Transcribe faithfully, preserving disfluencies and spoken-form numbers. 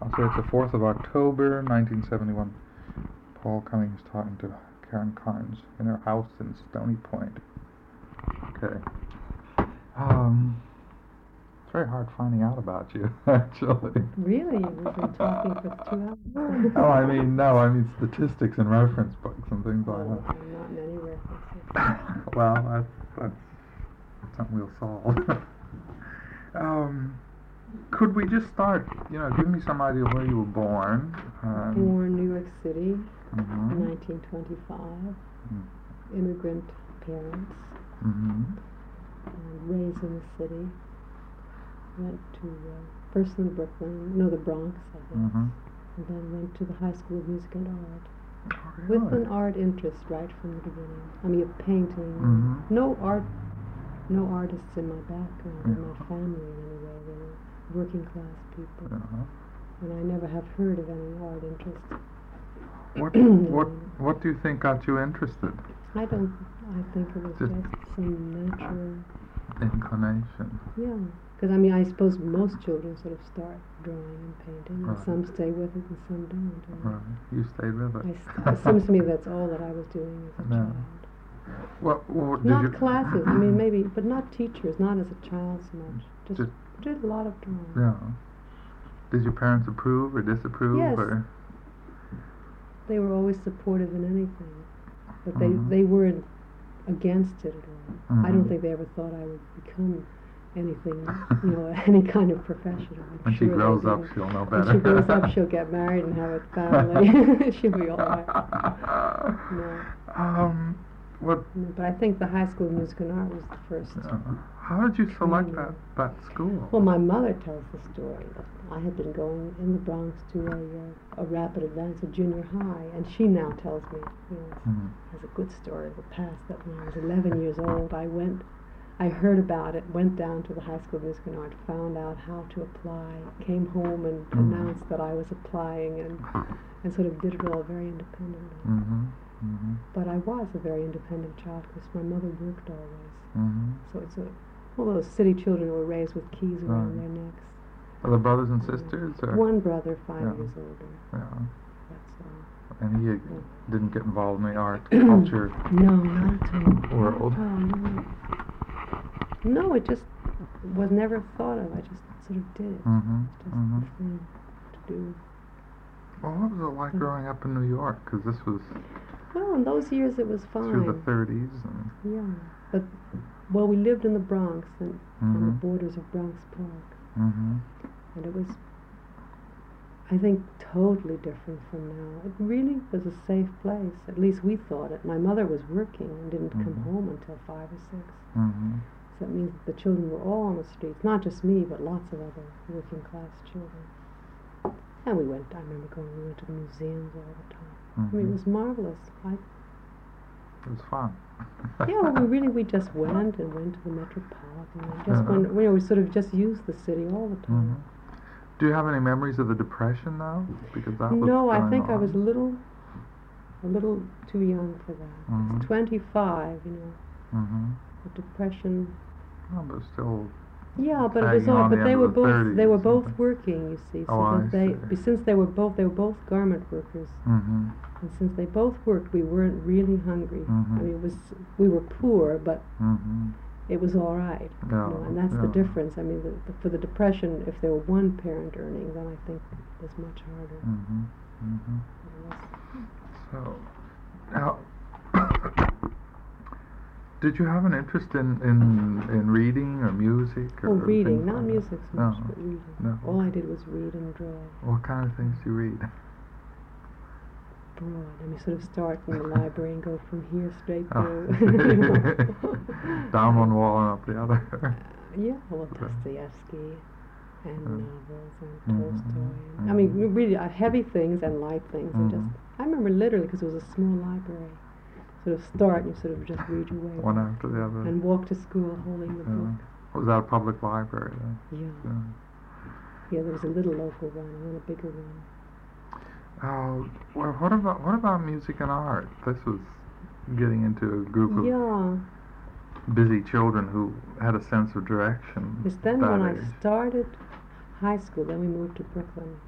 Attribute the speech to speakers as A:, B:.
A: So it's the fourth of October, nineteen seventy-one. Paul Cummings talking to Karen Carnes in her house in Stony Point. Okay. Um, it's very hard finding out about you, actually.
B: Really? We've been talking for two hours?
A: Oh, I mean, no, I mean statistics and reference books and things
B: oh,
A: like that.
B: Not many references.
A: Well, that's, that's something we'll solve. um, could we just start, you know, give me some idea of where you were born? Um,
B: Born New York City,
A: mm-hmm.
B: in nineteen twenty-five.
A: Mm-hmm.
B: Immigrant parents.
A: Mm-hmm.
B: And raised in the city. Went to, uh, first in Brooklyn, no, the Bronx, I guess.
A: Mm-hmm.
B: And then went to the High School of Music and Art.
A: Oh, really?
B: With an art interest right from the beginning. I mean, painting.
A: Mm-hmm.
B: No art, no artists in my background,
A: Yeah.
B: in my family in any way. They were working class people.
A: Uh-huh.
B: And I never have heard of any art interest.
A: What what what do you think got you interested?
B: I don't, I think it was
A: Just
B: just some natural,
A: inclination.
B: yeah. Because I mean, I suppose most children sort of start drawing and painting, and
A: Right.
B: some stay with it and some don't. And
A: Right. You stayed with
B: I
A: it.
B: s- it seems to me that's all that I was doing as a
A: No.
B: child.
A: What, what did
B: Not
A: you
B: classes, I mean maybe, but not teachers, not as a child so much. Just,
A: Just-
B: did a lot of drawing.
A: Yeah. Did your parents approve or disapprove?
B: Yes.
A: Or?
B: They were always supportive in anything, but they,
A: Mhm.
B: they weren't against it at all. I don't
A: Mhm.
B: think they ever thought I would become anything, you know, any kind of professional. I'm
A: When she
B: sure they
A: grows up,
B: didn't.
A: she'll know
B: When
A: better.
B: she grows up, she'll get married and have a family. She'll be all right. No.
A: Um, what?
B: No, but I think the High School of Music and Art was the first.
A: Uh, how did you select
B: Training.
A: that that school?
B: Well, my mother tells the story that I had been going in the Bronx to a, uh, a rapid advance of junior high, and she now tells me, you know,
A: Mhm.
B: has a good story of the past, that when I was eleven years old, I went, I heard about it, went down to the High School of Music and Art, found out how to apply, came home and
A: Mhm.
B: announced that I was applying, and, and sort of did it all very independently.
A: Mm-hmm. Mm-hmm.
B: But I was a very independent child because my mother worked always.
A: Mm-hmm.
B: So it's a, all those city children were raised with keys around
A: Right.
B: their necks.
A: Are the brothers and sisters? Or?
B: One brother, five
A: Yeah.
B: years older.
A: Yeah.
B: That's all.
A: And he didn't get involved in the art culture
B: No, not at all.
A: world.
B: Oh, no. No, it just was never thought of. I just sort of did it.
A: Mm-hmm.
B: Just
A: Mm-hmm.
B: the thing to do.
A: Well, what was it like
B: Mm.
A: growing up in New York? Because this was
B: Well, in those years it was
A: through the
B: fine.
A: thirties. And
B: Yeah, but well, we lived in the Bronx and on the
A: Mhm.
B: borders of Bronx Park,
A: mm-hmm.
B: and it was, I think, totally different from now. It really was a safe place. At least we thought it. My mother was working and didn't come
A: Mhm.
B: home until five or six.
A: Mm-hmm.
B: So that means that the children were all on the streets, not just me, but lots of other working class children. And we went, I remember going, we went to the museums all the time. I mean,
A: Mm-hmm.
B: it was marvelous. I,
A: It was fun.
B: yeah, well, we really, we just went and went to the Metropolitan and just
A: Uh-huh.
B: went, you know, we sort of just used the city all the time.
A: Mhm. Do you have any memories of the Depression now? Because that was
B: No, I
A: going
B: think I
A: on.
B: was a little, a little too young for that.
A: Mhm.
B: It's twenty-five, you know,
A: Mm-hmm.
B: the Depression.
A: Well, but still.
B: Yeah, but it was
A: Tagging
B: all.
A: on
B: But
A: the
B: they
A: end
B: were
A: of the
B: both. They were
A: thirties,
B: both
A: something.
B: working. You see, so
A: Oh,
B: that
A: I
B: they,
A: see.
B: be- since they were both, they were both garment workers,
A: Mm-hmm.
B: and since they both worked, we weren't really hungry.
A: Mhm.
B: I mean, it was we were poor, but
A: Mm-hmm.
B: it was all right.
A: Yeah,
B: You know, and that's the
A: yeah.
B: difference. I mean, the, the, for the Depression, if there were one parent earning, then I think it was much harder.
A: Mm-hmm. Mm-hmm.
B: It was-
A: So, now, did you have an interest in, in, in reading or music? Or
B: Oh, reading,
A: things
B: not
A: like
B: music so
A: that?
B: much,
A: No.
B: but reading.
A: No.
B: All I did was read and draw.
A: What kind of things do you read?
B: Broad. I mean, sort of start in the library and go from here straight
A: Oh.
B: through. you know.
A: Down one wall and up the other.
B: Yeah, well,
A: Okay.
B: Dostoevsky and
A: Mm.
B: novels and
A: Mhm,
B: Tolstoy. And, I mean,
A: mhm.
B: really uh, heavy things and light things. And just,
A: Mhm.
B: I remember literally, because it was a small library, sort of start and you sort of just read your way
A: One
B: back
A: after the other.
B: and walk to school holding the
A: Yeah.
B: book.
A: Was that a public library then?
B: Yeah.
A: Yeah.
B: Yeah, there was a little local one and then a bigger one.
A: Uh, well, what about what about music and art? This was getting into a group of
B: Yeah,
A: busy children who had a sense of direction.
B: because then
A: that
B: when I
A: age.
B: started high school, then we moved to Brooklyn.